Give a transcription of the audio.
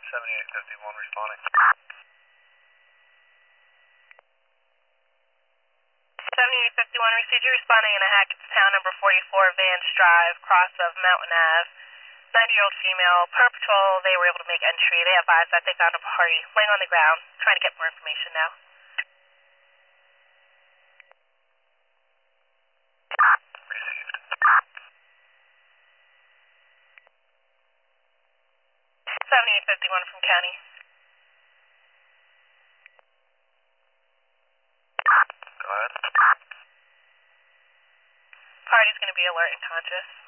7851 responding. 7851, received you responding in a Hackettstown, number 44, Vance Drive, cross of Mountain Ave. 90-year-old female, per patrol, they were able to make entry. They advised that they found a party laying on the ground, trying to get more information now. Received. 7851 from County. Go ahead. Party's going to be alert and conscious.